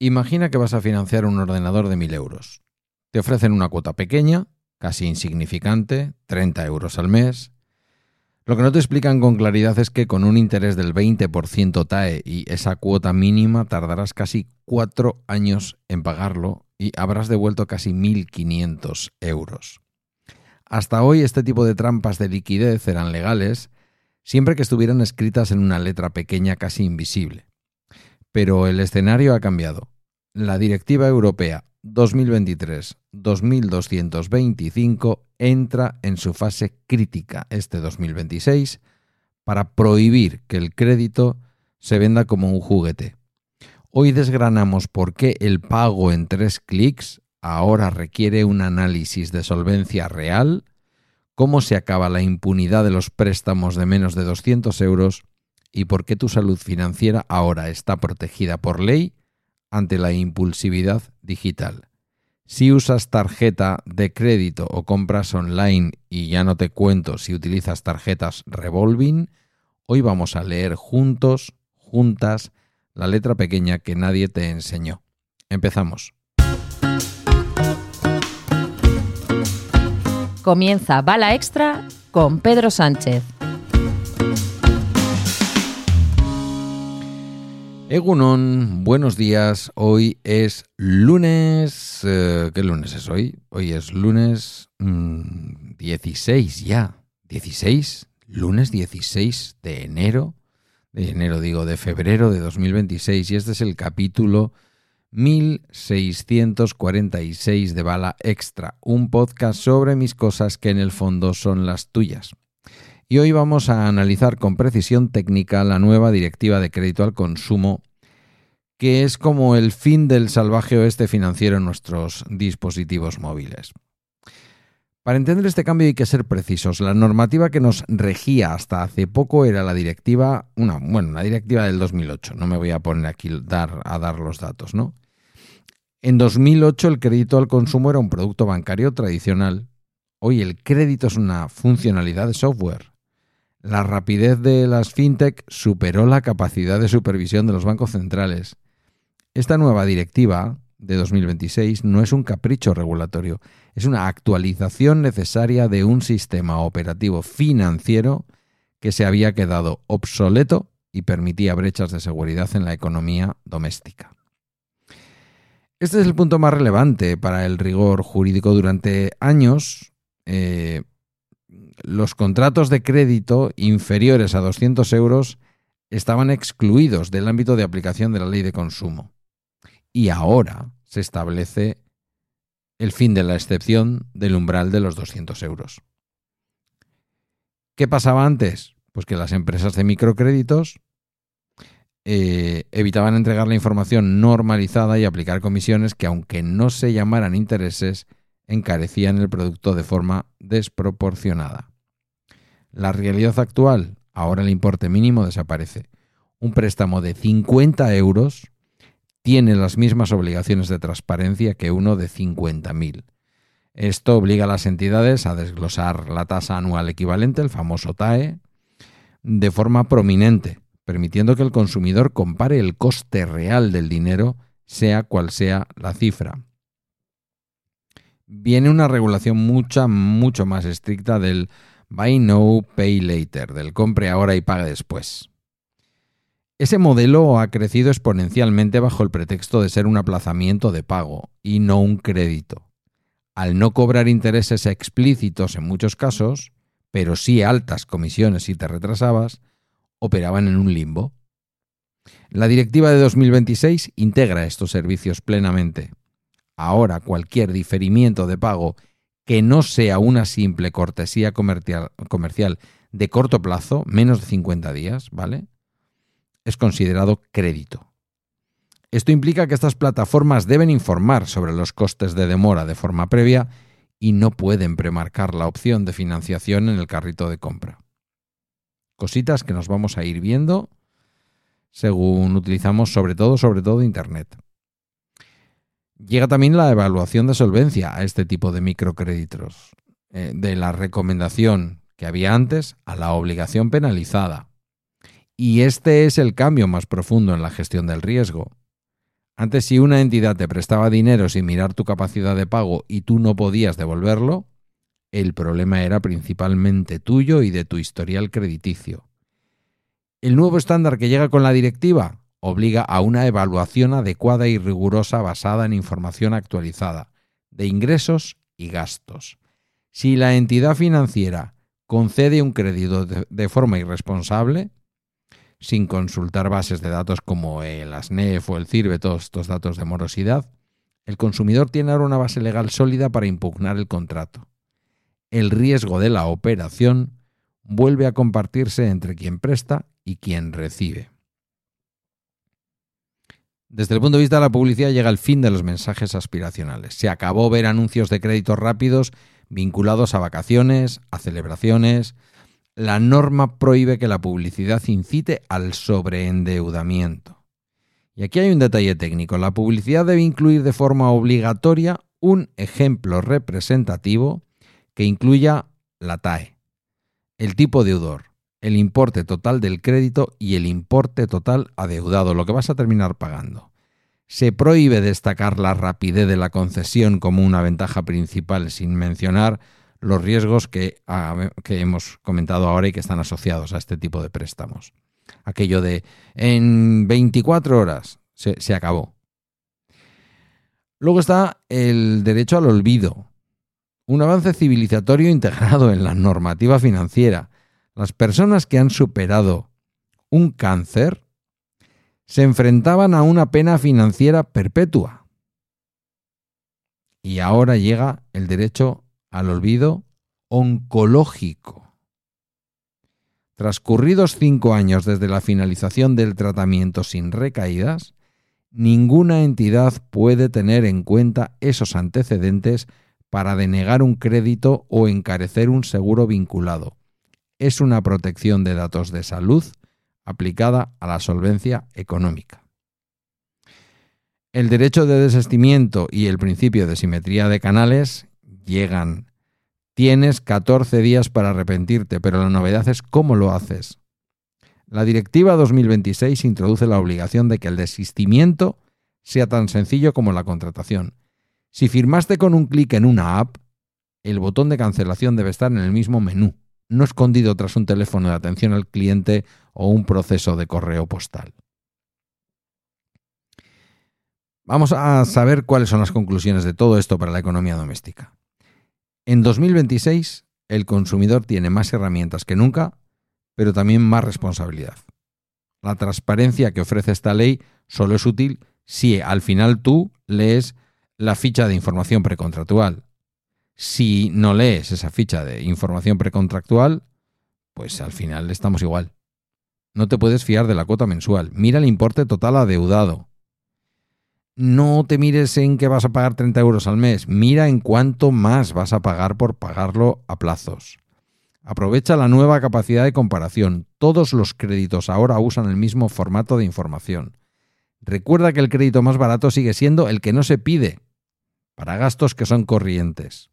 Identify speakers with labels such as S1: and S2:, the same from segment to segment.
S1: Imagina que vas a financiar un ordenador de 1.000 euros. Te ofrecen una cuota pequeña, casi insignificante, 30 euros al mes. Lo que no te explican con claridad es que con un interés del 20% TAE y esa cuota mínima tardarás casi 4 años en pagarlo y habrás devuelto casi 1.500 euros. Hasta hoy este tipo de trampas de liquidez eran legales siempre que estuvieran escritas en una letra pequeña casi invisible. Pero el escenario ha cambiado. La Directiva Europea 2023-2225 entra en su fase crítica este 2026 para prohibir que el crédito se venda como un juguete. Hoy desgranamos por qué el pago en 3 clics ahora requiere un análisis de solvencia real, cómo se acaba la impunidad de los préstamos de menos de 200 euros y por qué tu salud financiera ahora está protegida por ley ante la impulsividad digital. Si usas tarjeta de crédito o compras online, y ya no te cuento si utilizas tarjetas revolving, hoy vamos a leer juntas, la letra pequeña que nadie te enseñó. Empezamos.
S2: Comienza Bala Extra con Pedro Sánchez.
S1: Egunon, buenos días. Hoy es lunes. ¿Qué lunes es hoy? Hoy es lunes 16 ya. ¿16? Lunes 16 de enero. De febrero de 2026. Y este es el capítulo 1646 de Bala Extra. Un podcast sobre mis cosas que en el fondo son las tuyas. Y hoy vamos a analizar con precisión técnica la nueva Directiva de Crédito al Consumo, que es como el fin del salvaje oeste financiero en nuestros dispositivos móviles. Para entender este cambio hay que ser precisos. La normativa que nos regía hasta hace poco era la directiva, una directiva del 2008. No me voy a poner aquí a dar los datos, ¿no? En 2008 el crédito al consumo era un producto bancario tradicional. Hoy el crédito es una funcionalidad de software. La rapidez de las fintech superó la capacidad de supervisión de los bancos centrales. Esta nueva directiva de 2026 no es un capricho regulatorio, es una actualización necesaria de un sistema operativo financiero que se había quedado obsoleto y permitía brechas de seguridad en la economía doméstica. Este es el punto más relevante para el rigor jurídico. Durante años, los contratos de crédito inferiores a 200 euros estaban excluidos del ámbito de aplicación de la ley de consumo. Y ahora se establece el fin de la excepción del umbral de los 200 euros. ¿Qué pasaba antes? Pues que las empresas de microcréditos evitaban entregar la información normalizada y aplicar comisiones que, aunque no se llamaran intereses, encarecían el producto de forma desproporcionada. La realidad actual, ahora el importe mínimo desaparece. Un préstamo de 50 euros tiene las mismas obligaciones de transparencia que uno de 50.000. Esto obliga a las entidades a desglosar la tasa anual equivalente, el famoso TAE, de forma prominente, permitiendo que el consumidor compare el coste real del dinero, sea cual sea la cifra. Viene una regulación mucho más estricta del Buy Now, Pay Later, del compre ahora y pague después. Ese modelo ha crecido exponencialmente bajo el pretexto de ser un aplazamiento de pago y no un crédito. Al no cobrar intereses explícitos en muchos casos, pero sí altas comisiones si te retrasabas, operaban en un limbo. La Directiva de 2026 integra estos servicios plenamente. Ahora cualquier diferimiento de pago que no sea una simple cortesía comercial de corto plazo, menos de 50 días, ¿vale?, es considerado crédito. Esto implica que estas plataformas deben informar sobre los costes de demora de forma previa y no pueden premarcar la opción de financiación en el carrito de compra. Cositas que nos vamos a ir viendo según utilizamos sobre todo Internet. Llega también la evaluación de solvencia a este tipo de microcréditos, de la recomendación que había antes a la obligación penalizada. Y este es el cambio más profundo en la gestión del riesgo. Antes, si una entidad te prestaba dinero sin mirar tu capacidad de pago y tú no podías devolverlo, el problema era principalmente tuyo y de tu historial crediticio. El nuevo estándar que llega con la directiva obliga a una evaluación adecuada y rigurosa basada en información actualizada de ingresos y gastos. Si la entidad financiera concede un crédito de forma irresponsable, sin consultar bases de datos como el ASNEF o el CIRBE, todos estos datos de morosidad, el consumidor tiene ahora una base legal sólida para impugnar el contrato. El riesgo de la operación vuelve a compartirse entre quien presta y quien recibe. Desde el punto de vista de la publicidad llega el fin de los mensajes aspiracionales. Se acabó ver anuncios de créditos rápidos vinculados a vacaciones, a celebraciones. La norma prohíbe que la publicidad incite al sobreendeudamiento. Y aquí hay un detalle técnico. La publicidad debe incluir de forma obligatoria un ejemplo representativo que incluya la TAE, el tipo deudor, el importe total del crédito y el importe total adeudado, lo que vas a terminar pagando. Se prohíbe destacar la rapidez de la concesión como una ventaja principal, sin mencionar los riesgos que hemos comentado ahora y que están asociados a este tipo de préstamos. Aquello de en 24 horas se acabó. Luego está el derecho al olvido, un avance civilizatorio integrado en la normativa financiera. Las personas que han superado un cáncer se enfrentaban a una pena financiera perpetua. Y ahora llega el derecho al olvido oncológico. Transcurridos 5 años desde la finalización del tratamiento sin recaídas, ninguna entidad puede tener en cuenta esos antecedentes para denegar un crédito o encarecer un seguro vinculado. Es una protección de datos de salud aplicada a la solvencia económica. El derecho de desistimiento y el principio de simetría de canales llegan. Tienes 14 días para arrepentirte, pero la novedad es cómo lo haces. La Directiva 2026 introduce la obligación de que el desistimiento sea tan sencillo como la contratación. Si firmaste con un clic en una app, el botón de cancelación debe estar en el mismo menú, no escondido tras un teléfono de atención al cliente o un proceso de correo postal. Vamos a saber cuáles son las conclusiones de todo esto para la economía doméstica. En 2026, el consumidor tiene más herramientas que nunca, pero también más responsabilidad. La transparencia que ofrece esta ley solo es útil si al final tú lees la ficha de información precontractual. Si no lees esa ficha de información precontractual, pues al final estamos igual. No te puedes fiar de la cuota mensual. Mira el importe total adeudado. No te mires en que vas a pagar 30 euros al mes. Mira en cuánto más vas a pagar por pagarlo a plazos. Aprovecha la nueva capacidad de comparación. Todos los créditos ahora usan el mismo formato de información. Recuerda que el crédito más barato sigue siendo el que no se pide para gastos que son corrientes.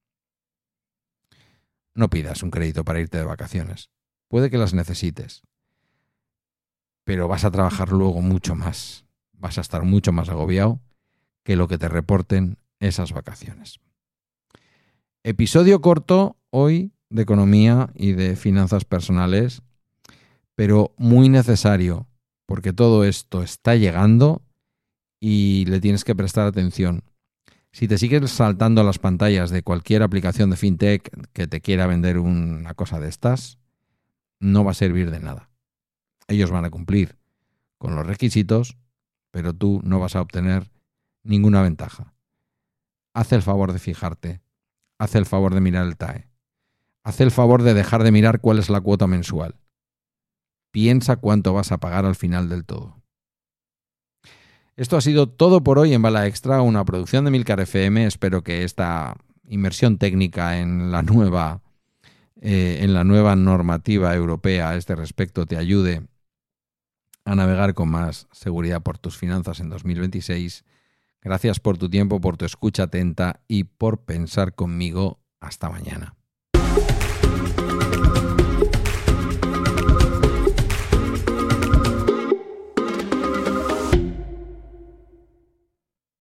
S1: No pidas un crédito para irte de vacaciones. Puede que las necesites, pero vas a trabajar luego mucho más. Vas a estar mucho más agobiado que lo que te reporten esas vacaciones. Episodio corto hoy de economía y de finanzas personales, pero muy necesario, porque todo esto está llegando y le tienes que prestar atención. Si te sigues saltando las pantallas de cualquier aplicación de fintech que te quiera vender una cosa de estas, no va a servir de nada. Ellos van a cumplir con los requisitos, pero tú no vas a obtener ninguna ventaja. Haz el favor de fijarte, haz el favor de mirar el TAE, haz el favor de dejar de mirar cuál es la cuota mensual. Piensa cuánto vas a pagar al final del todo. Esto ha sido todo por hoy en Bala Extra, una producción de Milcar FM. Espero que esta inmersión técnica en la nueva normativa europea a este respecto te ayude a navegar con más seguridad por tus finanzas en 2026. Gracias por tu tiempo, por tu escucha atenta y por pensar conmigo. Hasta mañana.